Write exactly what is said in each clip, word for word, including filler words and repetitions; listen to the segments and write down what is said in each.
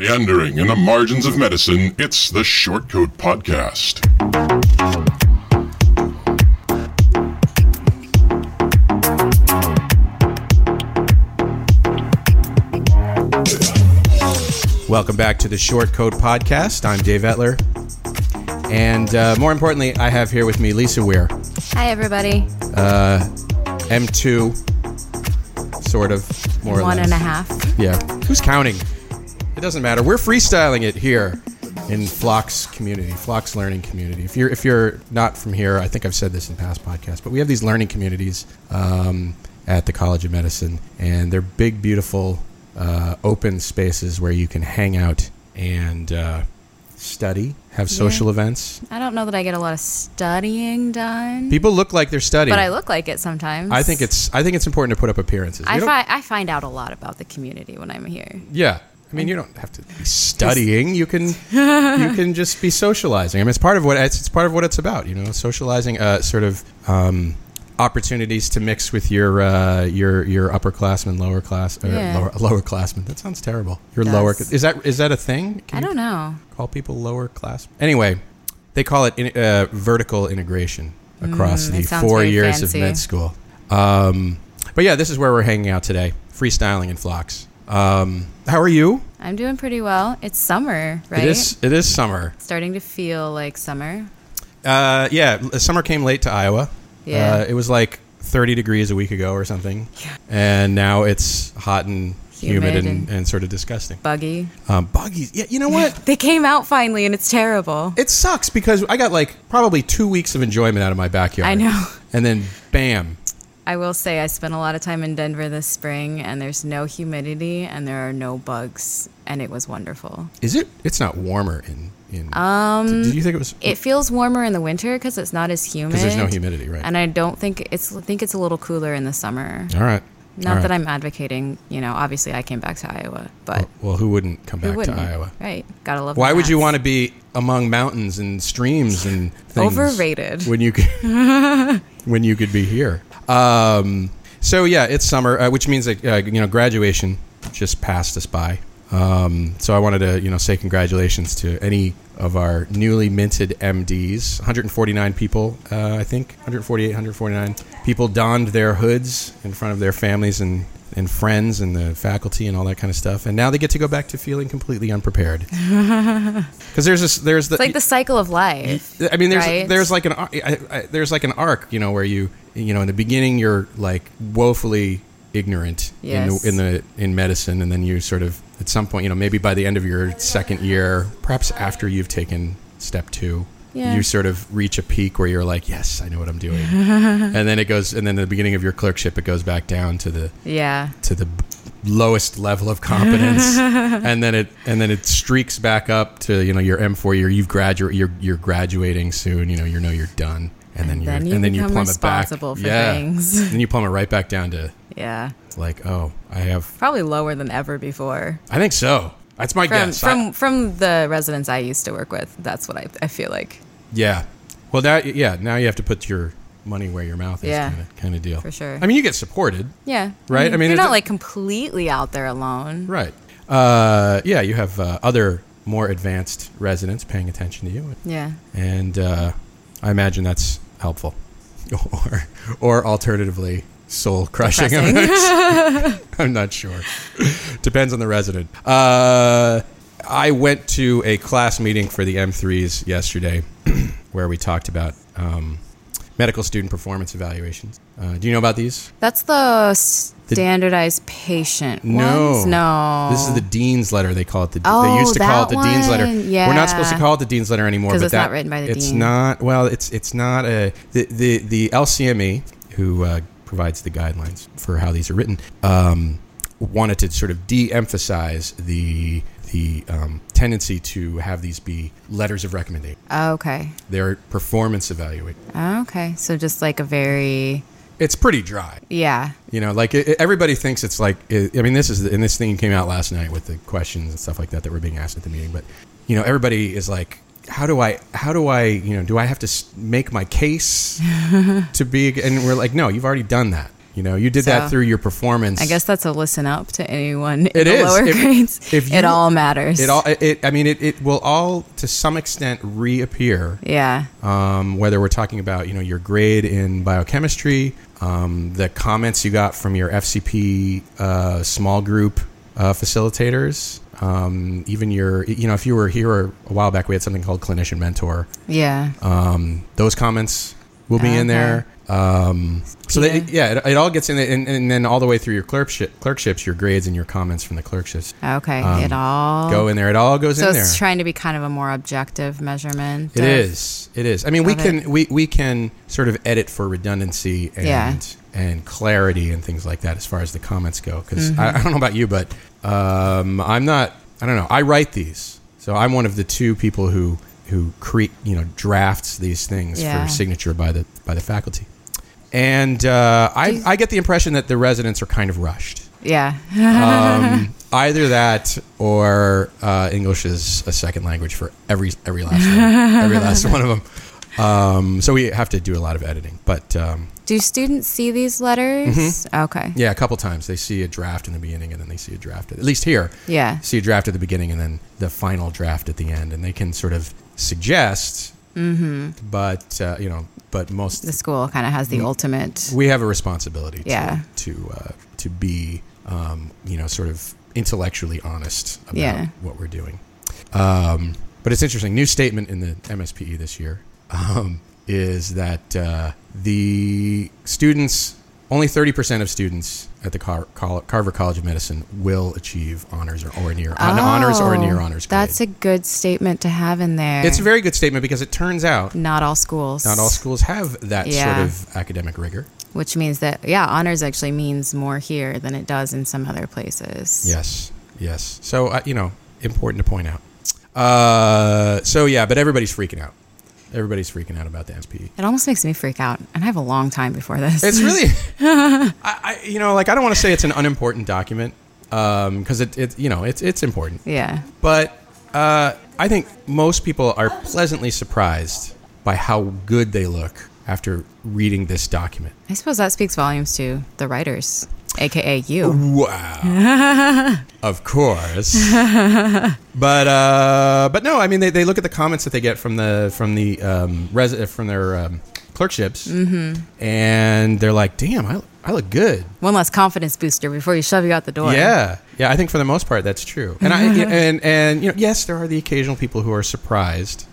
Meandering in the margins of medicine, it's the Short Coat Podcast. Welcome back to the Short Coat Podcast. I'm Dave Etler. And uh, more importantly, I have here with me Lisa Weir. Hi, everybody. Uh, M two, sort of, more or One less. and a half. Yeah. Who's counting? It doesn't matter. We're freestyling it here in Phlox community, Phlox learning community. If you're if you're not from here, I think I've said this in past podcasts, but we have these learning communities um, at the College of Medicine, and they're big, beautiful, uh, open spaces where you can hang out and uh, study, have social Yeah. events. I don't know that I get a lot of studying done. People look like they're studying, but I look like it sometimes. I think it's I think it's important to put up appearances. I, You don't- fi- I find out a lot about the community when I'm here. Yeah. I mean, you don't have to be studying. You can, you can just be socializing. I mean, it's part of what it's, it's part of what it's about. You know, socializing, uh, sort of um, opportunities to mix with your uh, your your upperclassmen, lower class, or Yeah. lower lower classmen. That sounds terrible. Your Does. lower is that is that a thing? Can I you don't know. call people lower class. Anyway, they call it in, uh, vertical integration across Mm, the it sounds four very years fancy. of med school. Um, but yeah, this is where we're hanging out today, freestyling in Phlox. Um, how are you? I'm doing pretty well. It's summer, right? It is. It is summer. Starting to feel like summer. Uh, yeah, summer came late to Iowa. Yeah. Uh, it was like thirty degrees a week ago or something, Yeah. and now it's hot and humid, Humid and, and- and sort of disgusting. Buggy. Um, buggies. Yeah, you know what? They came out finally, and it's terrible. It sucks because I got like probably two weeks of enjoyment out of my backyard. I know. And then, bam. I will say I spent a lot of time in Denver this spring, and there's no humidity, and there are no bugs, and it was wonderful. Is it? It's not warmer in. in Um, did you think it was? It feels warmer in the winter because it's not as humid. Because there's no humidity, right? And I don't think it's. I think it's a little cooler in the summer. All right. Not All right. that I'm advocating. You know, obviously I came back to Iowa, but Well, well, who wouldn't come who back wouldn't? to Iowa? Right? Gotta love. Why the would you hats. want to be among mountains and streams and things? Overrated. When you could, when you could be here. Um, so yeah, it's summer, uh, which means that uh, you know graduation just passed us by. Um, so I wanted to you know say congratulations to any of our newly minted M Ds. one hundred forty-nine people, uh, I think, one forty-eight, one forty-nine people donned their hoods in front of their families and. and friends and the faculty and all that kind of stuff, and now they get to go back to feeling completely unprepared. Because there's this, there's the, It's like the cycle of life. I mean, there's right? there's like an ar- I, I, there's like an arc, you know, where you you know in the beginning you're like woefully ignorant Yes. in the in the in medicine, and then you sort of at some point, you know, maybe by the end of your second year, perhaps after you've taken step two. Yeah. You sort of reach a peak where you're like, yes, I know what I'm doing. And then it goes, and then at the beginning of your clerkship, it goes back down to the Yeah. to the lowest level of competence, and then it and then it streaks back up to you know your M four year. You've graduate, you're you're graduating soon. You know you know you're done, and then And you're then you and then you become plummet back. responsible for yeah, things. then you plummet right back down to Yeah. like, oh, I have. Probably lower than ever before. I think so. That's my From guess. I- from from the residents I used to work with, that's what I I feel like. yeah. Well, now yeah, now you have to put your money where your mouth is, Yeah. kind of kind of deal. For sure. I mean, you get supported, Yeah. Right? I mean, you're it's not a- like completely out there alone. right? Uh, yeah, you have uh, other more advanced residents paying attention to you. Yeah. And uh, I imagine that's helpful, or or alternatively soul crushing. Depressing. I'm not sure. Depends on the resident. Uh, I went to a class meeting for the M threes yesterday, where we talked about um, medical student performance evaluations. Uh, do you know about these? That's the standardized patient No, ones? No. This is the dean's letter. They call it the. they Oh, used to call it the that dean's letter. one. We're not supposed to Yeah. call it the dean's letter anymore. 'Cause but it's that, not written by the it's dean. not. Well, it's it's not a the the, the L C M E who uh, provides the guidelines for how these are written. Um, wanted to sort of de-emphasize the the um, tendency to have these be letters of recommendation. Oh, okay. They're performance evaluation. Oh, okay. So just like a very It's pretty dry. yeah. You know, like it, everybody thinks it's like, it, I mean, this is, and this thing came out last night with the questions and stuff like that that were being asked at the meeting. But, you know, everybody is like, how do I, how do I, you know, do I have to s- make my case to be, and we're like, no, you've already done that. You know, you did So, that through your performance. I guess that's a listen up to anyone in It the is. lower If- grades. if you- it all matters. It all. It. I mean, it, it will all to some extent reappear. yeah. Um, whether we're talking about, you know, your grade in biochemistry, um, the comments you got from your F C P uh, small group uh, facilitators, um, even your, you know, if you were here a while back, we had something called Clinician Mentor. Yeah. Um, those comments will be in Okay. there. Um, so Yeah. that, yeah, it, it all gets in there, and, and then all the way through your clerkship, clerkships, your grades and your comments from the clerkships Okay. um, it all go in there. It all goes So in there. it's trying to be kind of a more objective measurement. It of- is. It is. I mean, we of can it. we, we can sort of edit for redundancy and Yeah. and clarity and things like that as far as the comments go. Because Mm-hmm. I, I don't know about you, but um, I'm not. I don't know. I write these, so I'm one of the two people who who create you know drafts these things Yeah. for signature by the by the faculty. And uh, I you- I get the impression that the residents are kind of rushed. Yeah. Um, either that or uh, English is a second language for every every last one, every last one of them. Um, so we have to do a lot of editing. But um, Do students see these letters? Mm-hmm. Okay. yeah, a couple times they see a draft in the beginning and then they see a draft at, at least here. Yeah. See a draft at the beginning and then the final draft at the end, and they can sort of suggest. Mm-hmm. But uh, you know, but most The school kind of has the ultimate. we have a responsibility Yeah. to to, uh, to be um, you know sort of intellectually honest about Yeah. what we're doing. Um, but it's interesting. New statement in the M S P E this year um, is that uh, the students, only thirty percent of students at the Car- Car- Carver College of Medicine will achieve honors or, or near an honors or a near honors grade. Oh, That's a good statement to have in there. It's a very good statement because it turns out Not all schools. not all schools have that Yeah. sort of academic rigor. Which means that, yeah, honors actually means more here than it does in some other places. Yes, yes. So, uh, you know, important to point out. Uh, so, yeah, but everybody's freaking out. Everybody's freaking out about the M S P E. It almost makes me freak out. And I have a long time before this. It's really, I, I, you know, like, I don't want to say it's an unimportant document because it, it, you know, it's it's important. Yeah. But uh, I think most people are pleasantly surprised by how good they look after reading this document. I suppose that speaks volumes to the writers, a k a you. Wow. Of course. but uh, but no, I mean they, they look at the comments that they get from the from the um, res- from their um, clerkships, mm-hmm. and they're like, "Damn, I I look good." One less confidence booster before you shove you out the door. Yeah, yeah. I think for the most part that's true. And I and and you know, yes, there are the occasional people who are surprised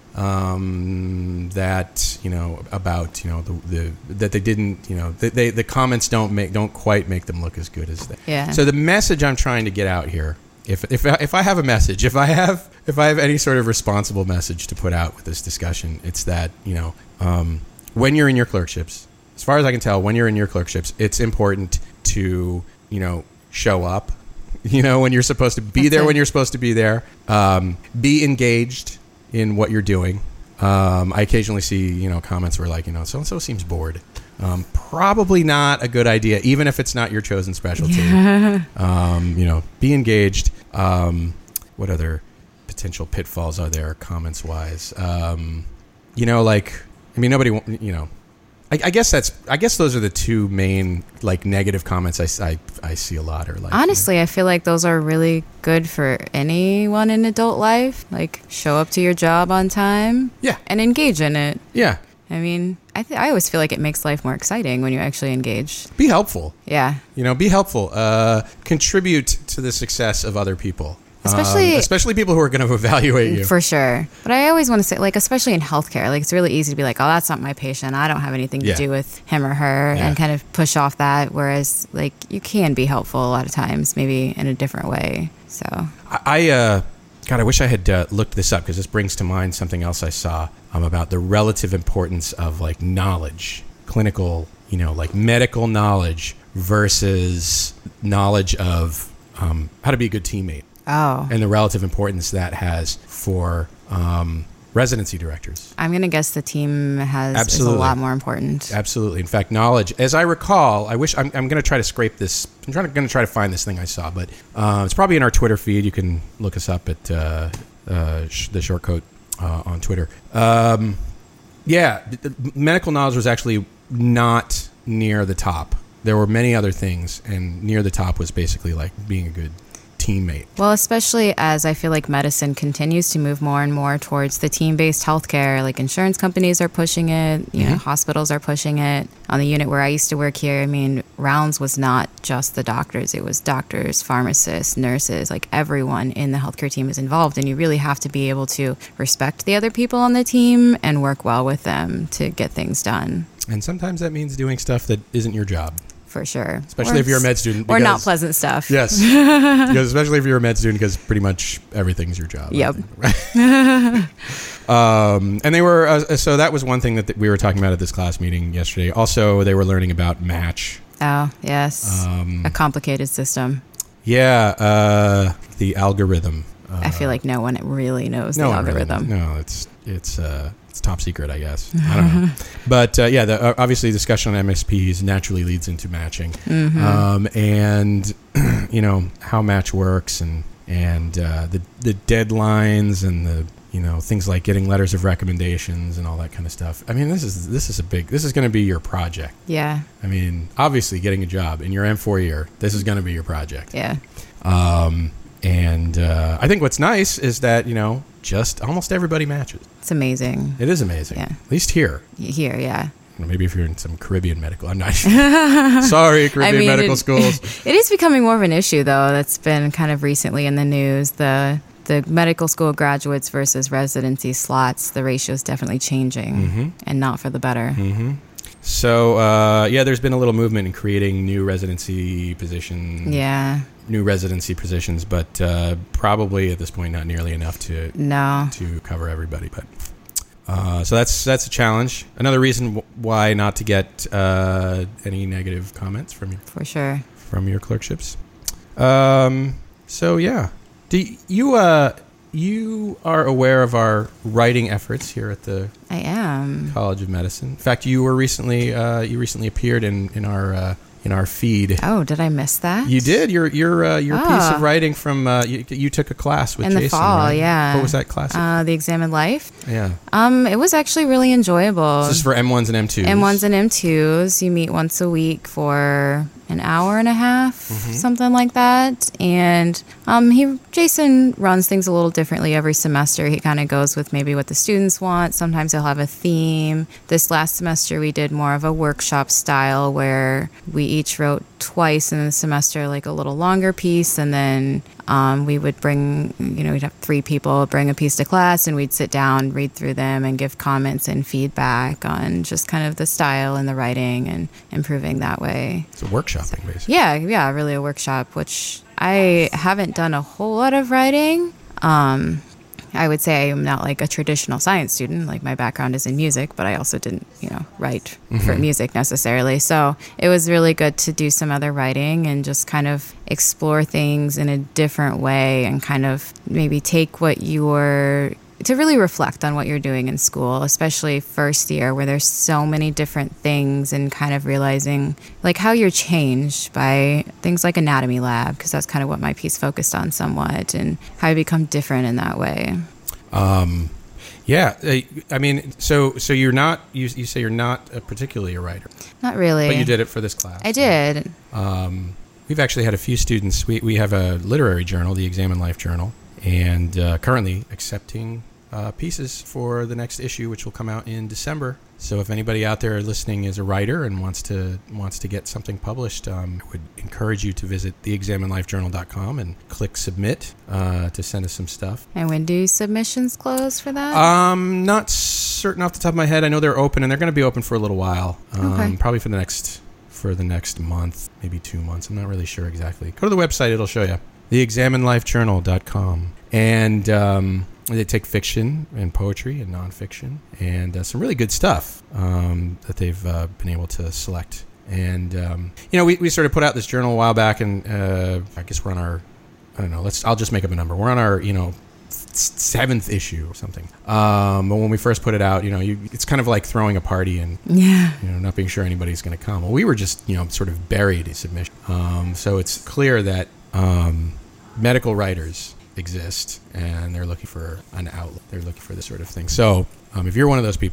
um, that you know about you know the, the that they didn't you know they, they the comments don't make don't quite make them look as good as they. Yeah. So the message I'm trying to get out here, if if I- if I have a message, if I have if I have any sort of responsible message to put out with this discussion, it's that you know um, when you're in your clerkships, as far as I can tell, when you're in your clerkships, it's important to you know show up. You know when you're supposed to be That's there it. when you're supposed to be there. Um, be engaged in what you're doing. Um, I occasionally see, you know, comments where like, you know, so-and-so seems bored. Um, probably not a good idea, even if it's not your chosen specialty. Um, you know, be engaged. Um, what other potential pitfalls are there comments-wise? Um, you know, like, I mean, nobody, wa- you know, I, I guess that's, I guess those are the two main, like, negative comments I, s- I, I see a lot. Or like, Honestly, I feel like those are really good for anyone in adult life. Like, show up to your job on time. Yeah. And engage in it. yeah, I mean, I th- I always feel like it makes life more exciting when you actually engage. be helpful. Yeah. You know, be helpful. Uh, contribute to the success of other people. Especially- Um, especially people who are going to evaluate you. For sure. But I always want to say, like, especially in healthcare, like, it's really easy to be like, oh, that's not my patient. I don't have anything to Yeah. do with him or her, Yeah. and kind of push off that. Whereas, like, you can be helpful a lot of times, maybe in a different way. So, I, I uh, God, I wish I had uh, looked this up because this brings to mind something else I saw um, about the relative importance of like knowledge, clinical, you know, like medical knowledge versus knowledge of um, how to be a good teammate. oh, And the relative importance that has for um, residency directors. I'm going to guess the team has is a Absolutely. lot more important. Absolutely. In fact, knowledge, as I recall, I wish I'm, I'm going to try to scrape this. I'm trying to, going to try to find this thing I saw, but uh, it's probably in our Twitter feed. You can look us up at uh, uh, sh- the Shortcoat uh, on Twitter. Um, yeah, th- th- medical knowledge was actually not near the top there were many other things, and near the top was basically like being a good teammate. Well, especially as I feel like medicine continues to move more and more towards the team-based healthcare. Like insurance companies are pushing it, you Mm-hmm. know, hospitals are pushing it. On the unit where I used to work here, I mean, rounds was not just the doctors. It was doctors, pharmacists, nurses, like everyone in the healthcare team is involved. And you really have to be able to respect the other people on the team and work well with them to get things done. And sometimes that means doing stuff that isn't your job. For sure. Especially Or if you're a s- med student. Or not because- pleasant stuff. Yes. Because especially if you're a med student, because pretty much everything's your job. I Yep. think. um, and they were, uh, so that was one thing that th- we were talking about at this class meeting yesterday. Also, they were learning about Match. Oh, yes. Um, A complicated system. Yeah, uh, the algorithm. Uh, I feel like no one really knows no the one really algorithm. knows. No, it's, it's, uh, it's top secret, I guess. I don't know. But uh, yeah, the, uh, obviously discussion on M S Ps naturally leads into matching. Mm-hmm. Um, and, you know, how Match works and, and uh, the, the deadlines and the, you know, things like getting letters of recommendations and all that kind of stuff. I mean, this is this is a big, this is going to be your project. Yeah, I mean, obviously getting a job in your M four year, this is going to be your project. yeah. Um, and uh, I think what's nice is that, you know, just almost everybody matches. It's amazing. It is amazing. Yeah. At least here. Here, yeah. You know, maybe if you're in some Caribbean medical, I'm not sure. Sorry, Caribbean medical it, schools. It is becoming more of an issue, though. That's been kind of recently in the news. The the medical school graduates versus residency slots, the ratio is definitely changing, Mm-hmm. and not for the better. Mm-hmm. So, uh, yeah, there's been a little movement in creating new residency positions. Yeah, New residency positions, but uh, probably at this point not nearly enough to no. to cover everybody. But uh, so that's that's a challenge. Another reason w- why not to get uh, any negative comments from your For sure. from your clerkships. Um, so yeah, do you uh you are aware of our writing efforts here at the I am. College of Medicine? In fact, you were recently uh, you recently appeared in in our uh, in our feed. Oh, did I miss that? You did your your uh, your piece Oh. of writing from uh, you, you took a class with In the Jason, fall, right? yeah. What was that class? Uh, the Examined Life. yeah, Um, it was actually really enjoyable. this is for M ones and M twos. M ones and M twos. You meet once a week for an hour and a half, Mm-hmm. something like that. And um, he Jason runs things a little differently every semester. He kind of goes with maybe what the students want. Sometimes he'll have a theme. This last semester we did more of a workshop style where we each wrote twice in the semester, like a little longer piece, and then um, we would bring, you know, we'd have three people bring a piece to class, and we'd sit down, read through them, and give comments and feedback on just kind of the style and the writing and improving that way. It's a workshopping, basically. Yeah, yeah, really a workshop, which I haven't done a whole lot of writing. Um, I would say I'm not like a traditional science student. Like my background is in music, but I also didn't, you know, write for music necessarily. So it was really good to do some other writing and just kind of explore things in a different way and kind of maybe take what you're to really reflect on what you're doing in school, especially first year where there's so many different things, and kind of realizing like how you're changed by things like anatomy lab, because that's kind of what my piece focused on somewhat, and how you become different in that way. Um, yeah, uh, I mean, so so you're not you you say you're not a particularly a writer, Not really. but you did it for this class. I did. Um, we've actually had a few students. We we have a literary journal, the Examined Life Journal, and uh, currently accepting uh, pieces for the next issue, which will come out in December. So if anybody out there listening is a writer and wants to wants to get something published, um, I would encourage you to visit the examined life journal dot com and click submit uh, to send us some stuff. And when do submissions close for that? Um, not certain off the top of my head. I know they're open, and they're going to be open for a little while. Um, Okay. Probably for the next for the next month, maybe two months. I'm not really sure exactly. Go to the website; it'll show you. the examined life journal dot com, and um, they take fiction and poetry and nonfiction and uh, some really good stuff um, that they've uh, been able to select. And um, you know, we, we sort of put out this journal a while back, and uh, I guess we're on our I don't know. Let's I'll just make up a number. We're on our you know. seventh issue or something. Um, but when we first put it out, you know, you, it's kind of like throwing a party and yeah. you know not being sure anybody's going to come. Well, we were just you know sort of buried in submission. Um, so it's clear that um, medical writers exist, and they're looking for an outlet. They're looking for this sort of thing. So um, if you're one of those people,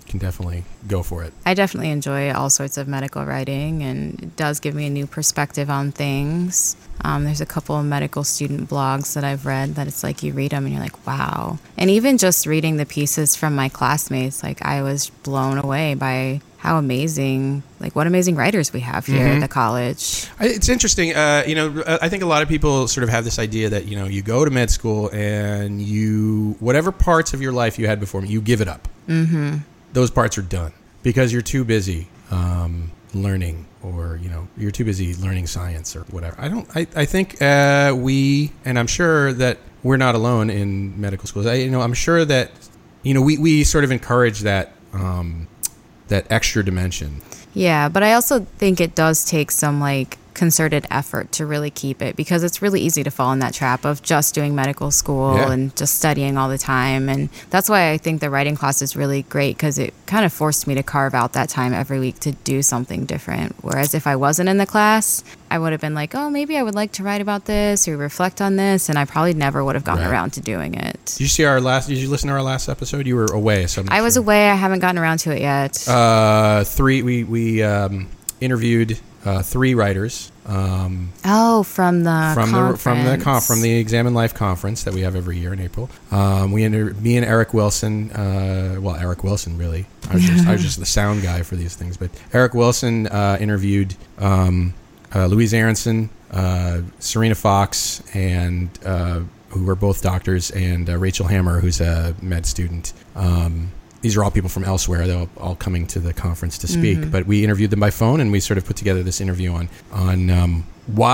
can definitely go for it. I definitely enjoy all sorts of medical writing, and it does give me a new perspective on things. Um, there's a couple of medical student blogs that I've read that it's like you read them and you're like, wow. And even just reading the pieces from my classmates, like I was blown away by how amazing, like what amazing writers we have here Mm-hmm. at the college. I- It's interesting. Uh, you know, uh, I think a lot of people sort of have this idea that, you know, you go to med school and you, whatever parts of your life you had before, you give it up. Mm-hmm. Those parts are done because you're too busy um, learning, or, you know, you're too busy learning science or whatever. I don't, I, I think uh, we, and I'm sure that we're not alone in medical schools. I, you know, I'm sure that, you know, we, we sort of encourage that, um, that extra dimension. Yeah, but I also think it does take some like concerted effort to really keep it, because it's really easy to fall in that trap of just doing medical school Yeah. and just studying all the time. And that's why I think the writing class is really great, because it kind of forced me to carve out that time every week to do something different. Whereas if I wasn't in the class, I would have been like, oh, maybe I would like to write about this or reflect on this, and I probably never would have gotten Right. around to doing it. Did you see our last, did you listen to our last episode? You were away. So I'm not I was sure. away. I haven't gotten around to it yet. Uh, three, we, we um, interviewed uh, three writers. Um, oh, from the from conference. the from the con- from the Examine Life conference that we have every year in April. Um, we inter- me and Eric Wilson, uh, well, Eric Wilson really. I was just I was just the sound guy for these things, but Eric Wilson uh, interviewed um, uh, Louise Aronson, uh, Serena Fox, and uh, who were both doctors, and uh, Rachel Hammer, who's a med student. Um, These are all people from elsewhere. They're all coming to the conference to speak. Mm-hmm. But we interviewed them by phone, and we sort of put together this interview on on um,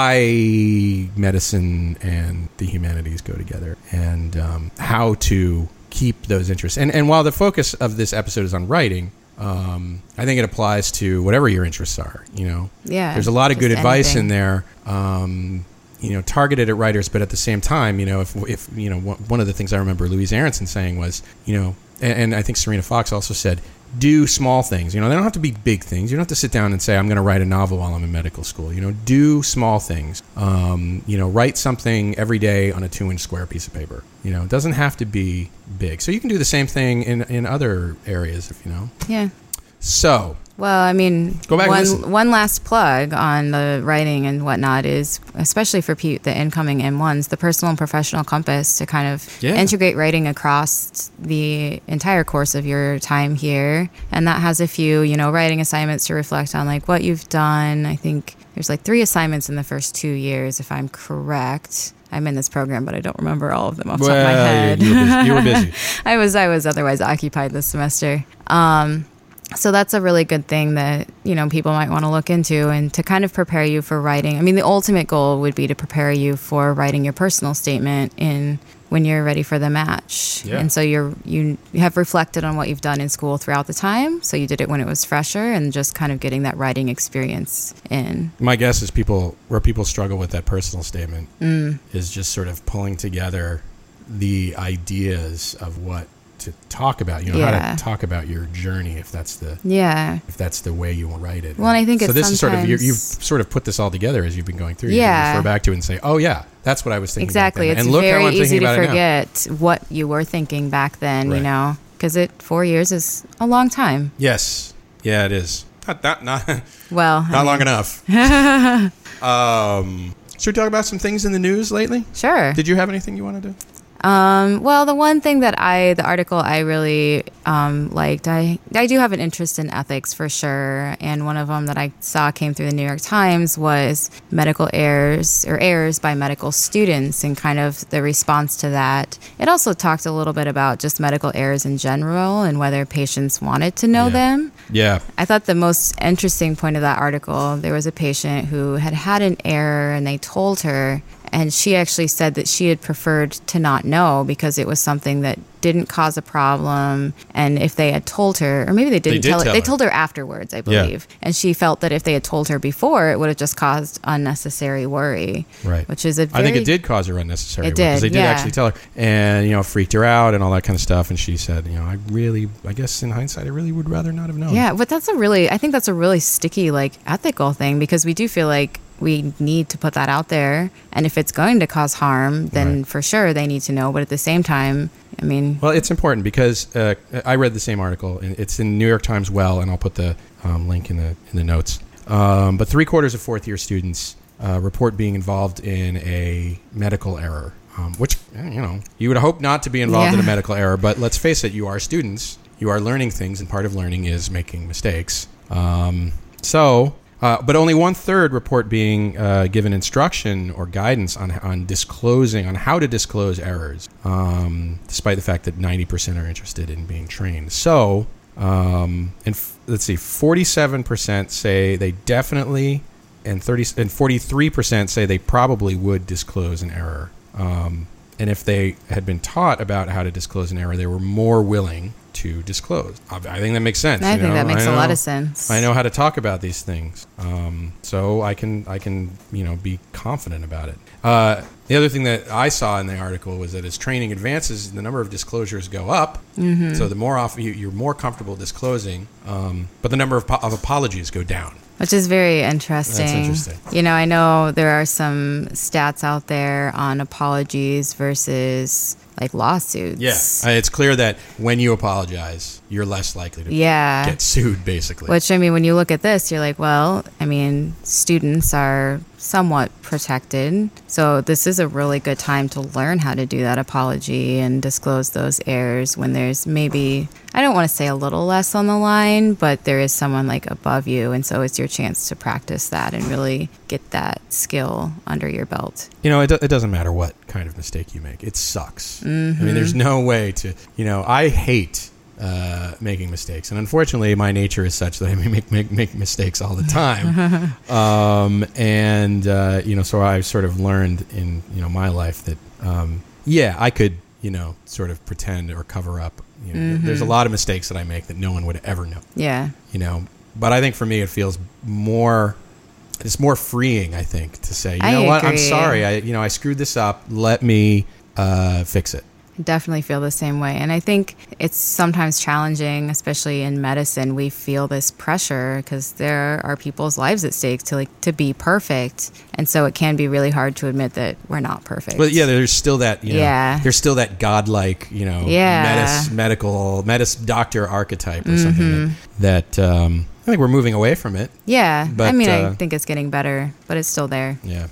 why medicine and the humanities go together, and um, how to keep those interests. And and while the focus of this episode is on writing, um, I think it applies to whatever your interests are. You know, Yeah, there's a lot of just good advice in anything. there. Um, you know, targeted at writers, but at the same time, you know, if if you know, one one of the things I remember Louise Aronson saying was, you know. And I think Serena Fox also said, do small things. You know, they don't have to be big things. You don't have to sit down and say, I'm going to write a novel while I'm in medical school. You know, do small things. Um, you know, write something every day on a two-inch square piece of paper. You know, it doesn't have to be big. So you can do the same thing in, in other areas, if you know. Yeah. So, Well, I mean, Go back and one listen. one last plug on the writing and whatnot is, especially for pe- the incoming M ones, the personal and professional compass to kind of Yeah. integrate writing across the entire course of your time here. And that has a few, you know, writing assignments to reflect on like what you've done. I think there's like three assignments in the first two years, if I'm correct. I'm in this program, but I don't remember all of them off the top of my well, head. you, you were busy. You were busy. I was I was otherwise occupied this semester. Um, so that's a really good thing that, you know, people might want to look into, and to kind of prepare you for writing. I mean, the ultimate goal would be to prepare you for writing your personal statement in when you're ready for the match. Yeah. And so you're you you have reflected on what you've done in school throughout the time. So you did it when it was fresher, and just kind of getting that writing experience in. My guess is people, where people struggle with that personal statement Mm. is just sort of pulling together the ideas of what to talk about, you know, how Yeah. to talk about your journey, if that's the Yeah. if that's the way you will write it. Well, and I think so. it's This is sort of you, sometimes- you've sort of put this all together as you've been going through. You Yeah. can refer back to it and say, "Oh yeah, that's what I was thinking." Exactly. Back then. It's and look how very I'm easy thinking to about it now. forget what you were thinking back then, Right. you know, because it four years is a long time. Yes, yeah, it is. Not not not, Well, I not long mean, enough. um, should we talk about some things in the news lately? Sure. Did you have anything you wanted to? Um, well, the one thing that I, the article I really um, liked, I, I do have an interest in ethics for sure. And one of them that I saw came through the New York Times was medical errors or errors by medical students, and kind of the response to that. It also talked a little bit about just medical errors in general and whether patients wanted to know Yeah. them. Yeah. I thought the most interesting point of that article, there was a patient who had had an error and they told her, and she actually said that she had preferred to not know because it was something that didn't cause a problem. And if they had told her, or maybe they didn't did tell her, tell they her. told her afterwards, I Yeah. believe. And she felt that if they had told her before, it would have just caused unnecessary worry. Right. Which is a very, I think it did cause her unnecessary It worry, 'cause did, they did yeah. actually tell her, and you know, freaked her out and all that kind of stuff. And she said, you know, I really, I guess in hindsight, I really would rather not have known. Yeah, but that's a really, I think that's a really sticky, like, ethical thing, because we do feel like we need to put that out there. And if it's going to cause harm, then Right. for sure they need to know. But at the same time, I mean, Well, it's important because uh, I read the same article, and it's in New York Times Well, and I'll put the um, link in the in the notes. Um, but three quarters of fourth year students uh, report being involved in a medical error, um, which you know you would hope not to be involved Yeah. in a medical error. But let's face it, you are students, you are learning things, and part of learning is making mistakes. Um, so. Uh, but only one third report being uh, given instruction or guidance on on disclosing on how to disclose errors, um, despite the fact that ninety percent are interested in being trained. So, um, and f- let's see, forty-seven percent say they definitely, and thirty and forty-three percent say they probably would disclose an error. Um, and if they had been taught about how to disclose an error, they were more willing to disclose. I I think that makes sense. I you think know? that makes I a lot know- of sense. I know how to talk about these things, um, so I can I can you know be confident about it. Uh, the other thing that I saw in the article was that as training advances, the number of disclosures go up. Mm-hmm. So the more often you, you're more comfortable disclosing, um, but the number of, po- of apologies go down. Which is very interesting. That's interesting. You know, I know there are some stats out there on apologies versus like lawsuits. Yeah, uh, it's clear that when you apologize, you're less likely to Yeah. get sued, basically. Which, I mean, when you look at this, you're like, well, I mean, students are somewhat protected. So this is a really good time to learn how to do that apology and disclose those errors when there's maybe, I don't want to say a little less on the line, but there is someone like above you. And so it's your chance to practice that and really get that skill under your belt. You know, it, do- it doesn't matter what kind of mistake you make. It sucks. Mm-hmm. I mean, there's no way to, you know, I hate uh, making mistakes. And unfortunately, my nature is such that I make, make, make mistakes all the time. um, and, uh, you know, so I've sort of learned in, you know, my life that, um, yeah, I could, you know, sort of pretend or cover up. You know, Mm-hmm. There's a lot of mistakes that I make that no one would ever know. Yeah. You know, but I think for me, it feels more... It's more freeing, I think, to say, you I know what, I'm agree. sorry, I, you know, I screwed this up. Let me uh, fix it. I definitely feel the same way. And I think it's sometimes challenging, especially in medicine. We feel this pressure because there are people's lives at stake to like to be perfect. And so it can be really hard to admit that we're not perfect. But yeah, there's still that, you know, Yeah. there's still that godlike, you know, Yeah. medis, medical, medis doctor archetype or something that, that um, I think we're moving away from it. Yeah. I But, mean, uh, I think it's getting better, but it's still there. Yeah.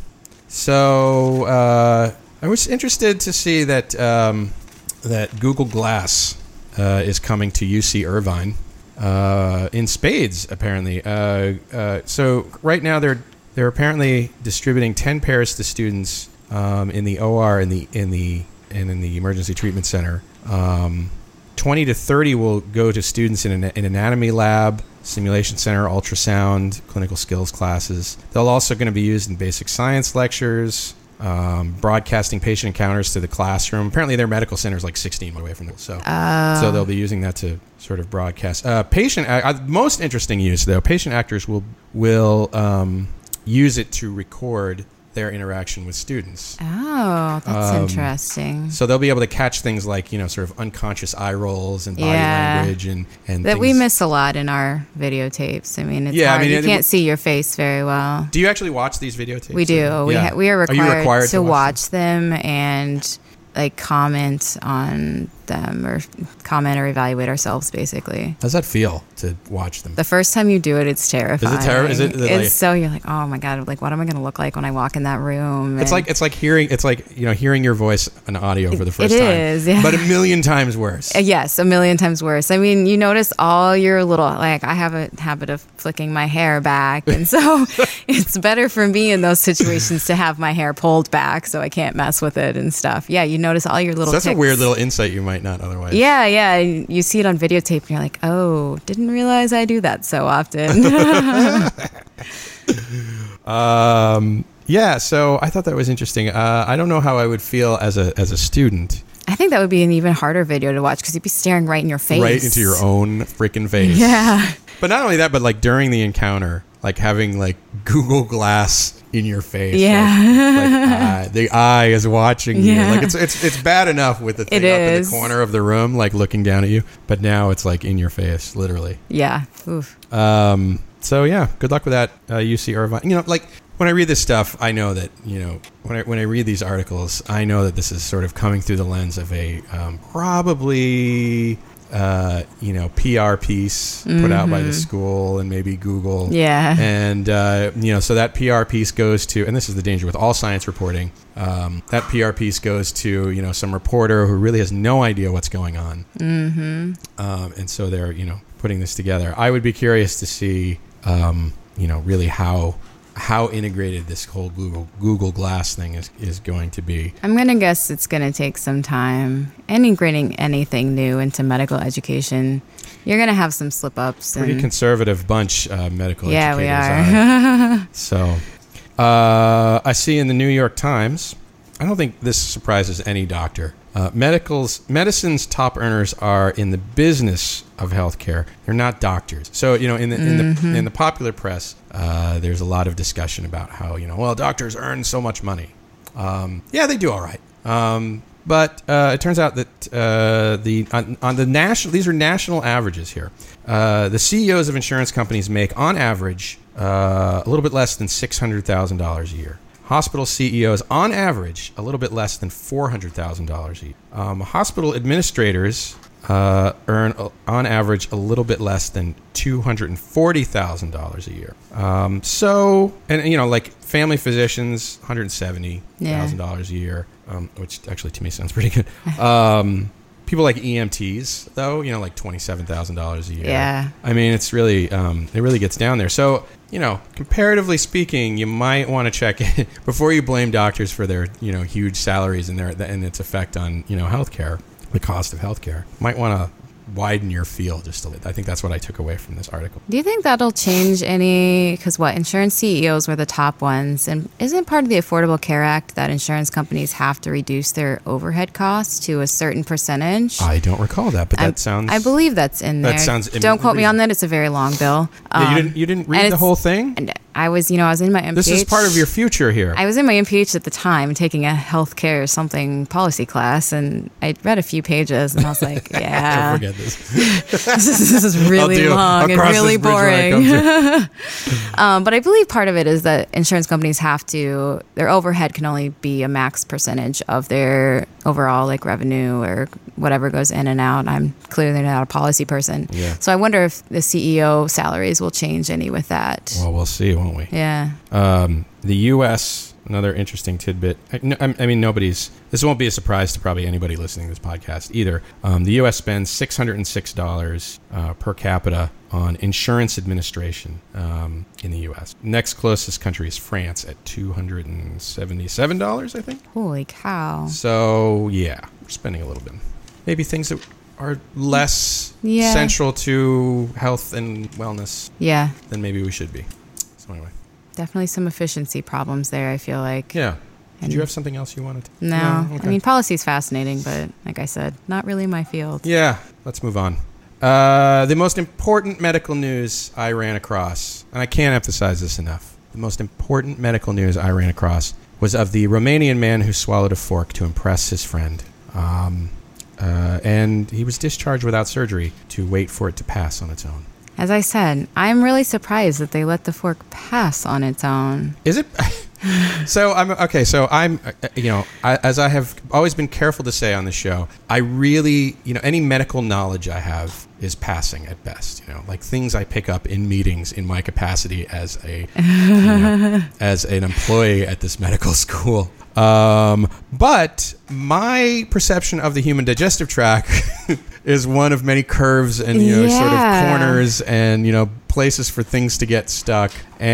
So uh, I was interested to see that um, that Google Glass uh, is coming to U C Irvine uh, in spades, apparently. Uh, uh, so right now they're they're apparently distributing ten pairs to students um, in the O R in the in the and in the emergency treatment center. Um, twenty to thirty will go to students in an, an anatomy lab, simulation center, ultrasound, clinical skills classes. They're also going to be used in basic science lectures, um, broadcasting patient encounters to the classroom. Apparently their medical center is like sixteen away from them. So, Oh. so they'll be using that to sort of broadcast. Uh, patient, uh, most interesting use though, patient actors will, will um, use it to record their interaction with students. Oh, that's Um, interesting. So they'll be able to catch things like, you know, sort of unconscious eye rolls and body Yeah. language and, and That we things. miss a lot in our videotapes. I mean, it's Yeah, I hard. mean, you it- can't see your face very well. Do you actually watch these videotapes? We do. Or- We yeah. ha- we are Are you required, required to, watch watch them and like comment on them or comment or evaluate ourselves. Basically, How does that feel to watch them? the first time you do it, it's terrifying. terri- is it, It's like- so you're like, oh my god, like what am I going to look like when I walk in that room? It's And- like it's like hearing it's like you know hearing your voice on audio for the first It time. is, yeah. But a million times worse. Uh, Yes, a million times worse. I mean, you notice all your little, like, I have a habit of flicking my hair back. And so it's better for me in those situations to have my hair pulled back so I can't mess with it and stuff. Yeah, you notice all your little So that's a ticks. weird little insight you might not otherwise. Yeah, yeah. You see it on videotape and you're like, oh, didn't realize I do that so often. Um, yeah. So I thought that was interesting. Uh, I don't know how I would feel as a as a student, I think that would be an even harder video to watch because you'd be staring right in your face. right into your own freaking face. Yeah. But not only that, but like during the encounter, like having like Google Glass in your face. Yeah. Like, like, uh, the eye is watching you. Yeah. Like it's it's it's bad enough with the thing It up in is. the corner of the room, like looking down at you. But now it's like in your face, literally. Yeah. Oof. Um, so yeah, good luck with that, uh, U C Irvine. You know, like when I read this stuff, I know that, you know, when I, when I read these articles, I know that this is sort of coming through the lens of a um, probably, uh, you know, P R piece put mm-hmm. out by the school and maybe Google. Yeah. And, uh, you know, so that P R piece goes to, and this is the danger with all science reporting, um, that P R piece goes to, you know, some reporter who really has no idea what's going on. Mm-hmm. Um, and so they're, you know, putting this together. I would be curious to see, um, you know, really how how integrated this whole Google Google Glass thing is, is going to be. I'm going to guess it's going to take some time. Integrating anything new into medical education, you're going to have some slip-ups. Pretty and conservative bunch, uh, medical yeah, educators we are. are. So, uh, I see in the New York Times, I don't think this surprises any doctor. Uh, medicals, medicine's top earners are in the business of healthcare. They're not doctors. So, you know, in the in mm-hmm. the in the popular press, uh, there's a lot of discussion about how, you know, well, doctors earn so much money. Um, yeah, they do all right. Um, but uh, it turns out that uh, the on, on the national, these are national averages here. Uh, the C E Os of insurance companies make, on average, uh, a little bit less than six hundred thousand dollars a year. Hospital C E Os, on average, a little bit less than four hundred thousand dollars a year. Um, hospital administrators uh, earn, uh, on average, a little bit less than two hundred forty thousand dollars a year. Um, so, and, you know, like family physicians, one hundred seventy thousand dollars yeah. a year, um, which actually to me sounds pretty good. Um, people like E M Ts, though, you know, like twenty-seven thousand dollars a year. Yeah. I mean, it's really, um, it really gets down there. So, you know, comparatively speaking, you might want to check in before you blame doctors for their, you know, huge salaries and their and its effect on, you know, healthcare, the cost of healthcare. Might want to widen your field just a little. I think that's what I took away from this article. Do you think that'll change any? Because what, insurance C E Os were the top ones, and isn't part of the Affordable Care Act that insurance companies have to reduce their overhead costs to a certain percentage? I don't recall that, but that I, sounds. I believe that's in there. That sounds. Don't quote me on that. It's a very long bill. Um, yeah, you didn't. You didn't read the whole thing. And I was, you know, I was in my M P H. This is part of your future here. I was in my M P H at the time, taking a healthcare something policy class, and I read a few pages, and I was like, yeah. Don't forget this. this is really deal, long and really boring. um, but I believe part of it is that insurance companies have to, their overhead can only be a max percentage of their overall like revenue or whatever goes in and out. I'm clearly not a policy person. Yeah. So I wonder if the C E O salaries will change any with that. Well, we'll see, won't we? Yeah. Um, the U S, another interesting tidbit. I, no, I mean, nobody's, this won't be a surprise to probably anybody listening to this podcast either. Um, the U S spends six hundred six dollars uh, per capita on insurance administration um, in the U S. Next closest country is France at two hundred seventy-seven dollars, I think. Holy cow. So, yeah, we're spending a little bit. Maybe things that are less yeah. central to health and wellness yeah. than maybe we should be. So anyway. Definitely some efficiency problems there, I feel like. Yeah. Did and you have something else you wanted to? No. no? Okay. I mean, policy is fascinating, but like I said, not really my field. Yeah. Let's move on. Uh, the most important medical news I ran across, and I can't emphasize this enough, the most important medical news I ran across was of the Romanian man who swallowed a fork to impress his friend. Um, uh, and he was discharged without surgery to wait for it to pass on its own. As I said, I'm really surprised that they let the fork pass on its own. Is it? So I'm okay. So I'm, you know, I, as I have always been careful to say on the show, I really, you know, any medical knowledge I have is passing at best. You know, like things I pick up in meetings in my capacity as a, you know, as an employee at this medical school. Um, but my perception of the human digestive tract is one of many curves and, you know, yeah. sort of corners and, you know, places for things to get stuck.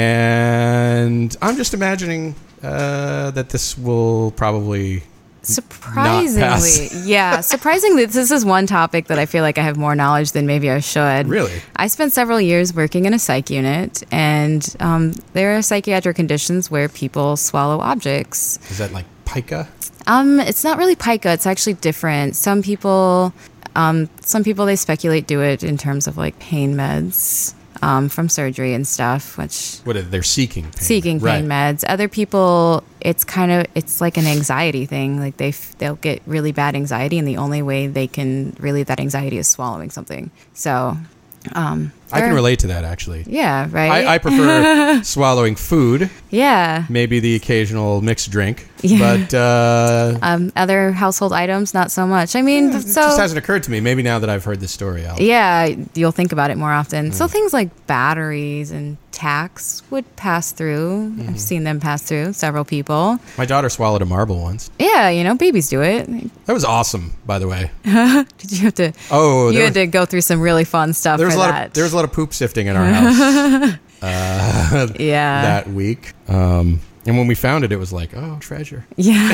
And I'm just imagining uh, that this will probably surprisingly, yeah, surprisingly, this is one topic that I feel like I have more knowledge than maybe I should. Really? I spent several years working in a psych unit, and um, there are psychiatric conditions where people swallow objects. Is that like pica? Um, it's not really pica. It's actually different. Some people, um, some people they speculate do it in terms of like pain meds. Um, from surgery and stuff, which what are they're seeking pain. seeking pain right. meds. Other people, it's kind of it's like an anxiety thing. Like they they'll get really bad anxiety, and the only way they can relieve that anxiety is swallowing something. So Um, I can or- relate to that, actually. Yeah, right? I, I prefer swallowing food, yeah. maybe the occasional mixed drink, Yeah. but uh, Um, other household items, not so much. I mean, it so... just hasn't occurred to me. Maybe now that I've heard this story, I'll... Yeah, you'll think about it more often. Mm. So things like batteries and tacks would pass through. Mm-hmm. I've seen them pass through, several people. My daughter swallowed a marble once. Yeah, you know, babies do it. That was awesome, by the way. Did you have to... Oh, you there had was, to go through some really fun stuff there was for a lot that. of there was a lot of poop sifting in our house uh, yeah. that week. Um, and when we found it, it was like, oh, treasure.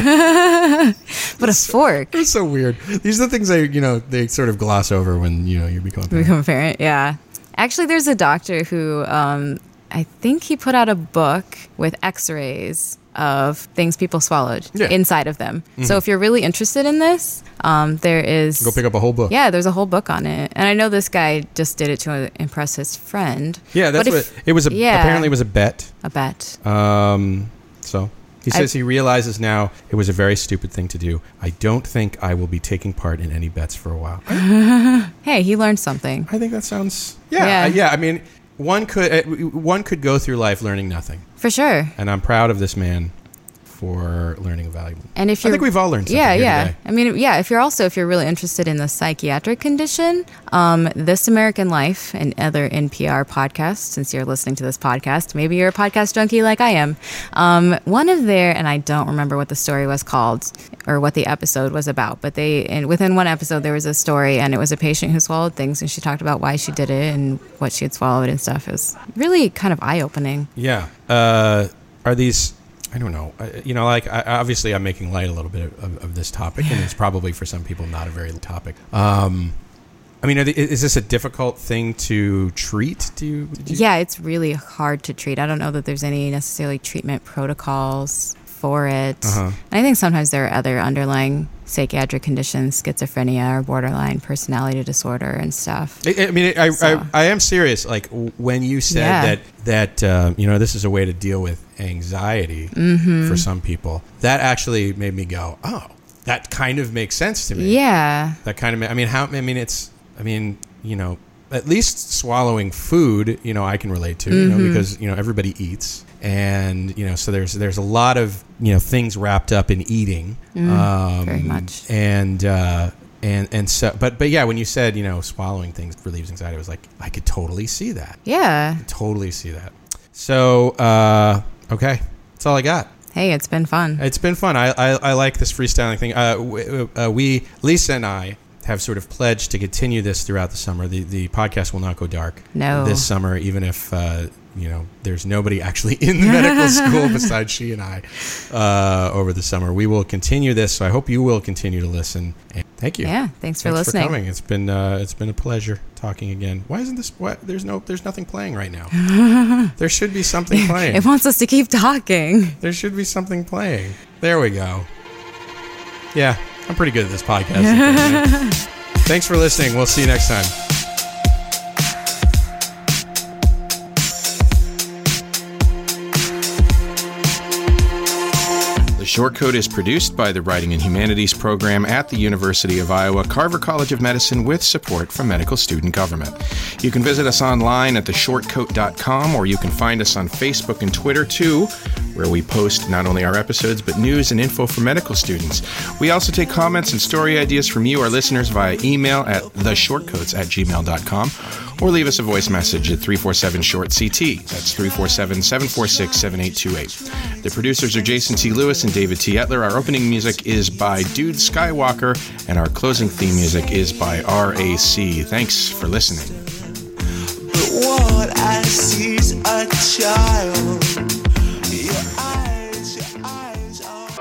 Yeah. But a fork. It's so weird. These are the things they, you know, they sort of gloss over when, you know, you become a parent. Become a parent, yeah. Actually, there's a doctor who, um, I think he put out a book with x-rays of things people swallowed Yeah. inside of them. Mm-hmm. So if you're really interested in this, um, there is... Go pick up a whole book. Yeah, there's a whole book on it. And I know this guy just did it to impress his friend. Yeah, that's But what if- it was. A, yeah. Apparently, it was a bet. A bet. Um, so he says I- he realizes now it was a very stupid thing to do. I don't think I will be taking part in any bets for a while. Hey, he learned something. I think that sounds yeah, Yeah. yeah. yeah I mean, one could uh, one could go through life learning nothing, For sure. and I'm proud of this man for learning a valuable. And if I you're, think we've all learned something. yeah, here yeah. today. I mean, yeah. If you're also if you're really interested in the psychiatric condition, um, This American Life and other N P R podcasts. Since you're listening to this podcast, maybe you're a podcast junkie like I am. Um, one of their, and I don't remember what the story was called or what the episode was about, but they, and within one episode, there was a story, and it was a patient who swallowed things, and she talked about why she did it and what she had swallowed and stuff. It was really kind of eye opening. Yeah. Uh, are these? I don't know. Uh, you know, like I, obviously, I'm making light a little bit of, of this topic, and it's probably for some people not a very topic. Um, I mean, are they, is this a difficult thing to treat? Do you, did you? Yeah, it's really hard to treat. I don't know that there's any necessarily treatment protocols for it. Uh-huh. And I think sometimes there are other underlying psychiatric conditions, schizophrenia or borderline personality disorder and stuff. I, I mean, I, So- I I am serious. Like w- when you said Yeah. that that uh, you know, this is a way to deal with anxiety Mm-hmm. for some people, that actually made me go, oh, that kind of makes sense to me. Yeah. That kind of. ma- I mean, how? I mean, it's. I mean, you know, at least swallowing food, you know, I can relate to, you know, because you know everybody eats, and you know, so there's there's a lot of you know things wrapped up in eating. um, very much. And uh, and and so, but but yeah, when you said you know swallowing things relieves anxiety, I was like, I could totally see that. Yeah. Totally see that. So uh, okay, that's all I got. Hey, it's been fun. It's been fun. I I, I like this freestyling thing. Uh, w- uh, we Lisa and I have sort of pledged to continue this throughout the summer. The the podcast will not go dark No. this summer, even if uh, you know there's nobody actually in the medical school besides she and I uh, over the summer. We will continue this, so I hope you will continue to listen. And thank you. Yeah, thanks for Thanks listening. for coming. It's been uh, it's been a pleasure talking again. Why isn't this? What? There's no there's nothing playing right now. There should be something playing. It wants us to keep talking. There should be something playing. There we go. Yeah, I'm pretty good at this podcast. Thanks for listening. We'll see you next time. The Short Code is produced by the Writing and Humanities program at the University of Iowa Carver College of Medicine with support from Medical Student Government. You can visit us online at the short coat dot com, or you can find us on Facebook and Twitter too, where we post not only our episodes but news and info for medical students. We also take comments and story ideas from you, our listeners, via email at the short coats at gmail dot com, or leave us a voice message at three four seven short C T. That's three four seven, seven four six, seven eight two eight. The producers are Jason T. Lewis and David T. Etler. Our opening music is by Dude Skywalker, and our closing theme music is by R A C. Thanks for listening. But what I see is a child. Your eyes, your eyes are...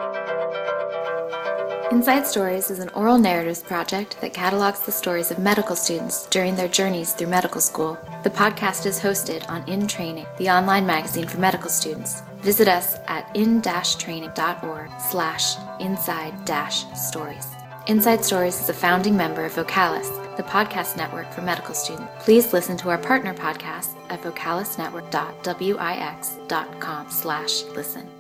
Inside Stories is an oral narratives project that catalogs the stories of medical students during their journeys through medical school. The podcast is hosted on In Training, the online magazine for medical students. Visit us at in dash training dot org slash inside dash stories. Inside Stories is a founding member of Vocalis, the podcast network for medical students. Please listen to our partner podcasts at vocalisnetwork dot wix dot com slash listen.